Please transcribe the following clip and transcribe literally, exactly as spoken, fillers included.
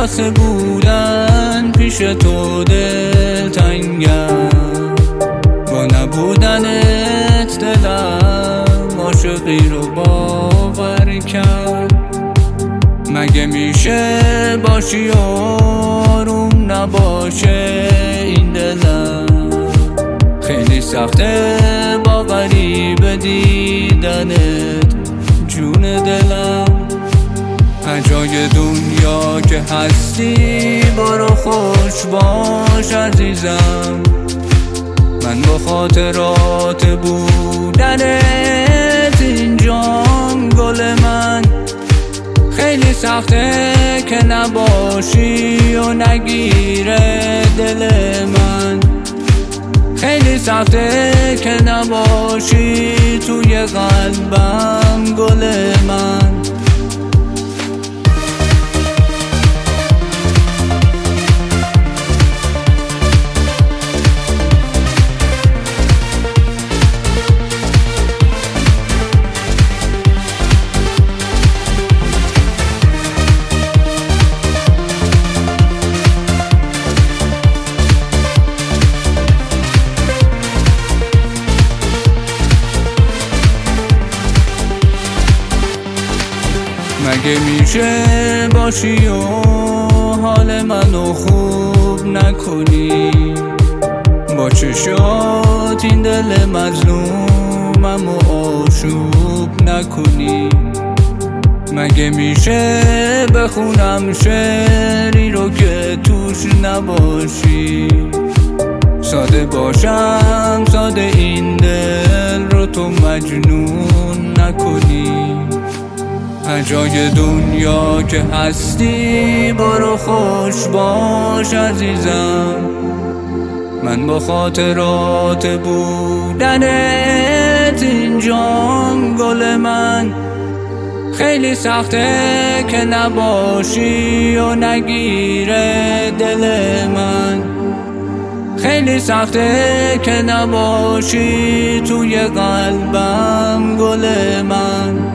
واسه بودن پیش تو دلتنگم، با نبودنت دلم عاشقی رو باور کرد. مگه میشه باشی و آروم نباشه این دلم؟ خیلی سخته با غریبه دیدنت جون دلم. هر جای دنیا که هستی برو خوش باش عزیزم، من با خاطرات بودنت اینجام گل من. خیلی سخته که نباشی و نگیره دل من، خیلی سخته که نباشی توی قلبم گل من. مگه میشه باشی و حال منو خوب نکنی؟ با چشات این دل مظلومم و آشوب نکنی؟ مگه میشه بخونم شعری رو که توش نباشی؟ ساده باشم ساده این دل رو تو مجنون نکنی؟ هر جای دنیا که هستی برو خوش باش عزیزم، من با خاطرات بودنت اینجام گل من. خیلی سخته که نباشی و نگیره دل من، خیلی سخته که نباشی توی قلبم گل من.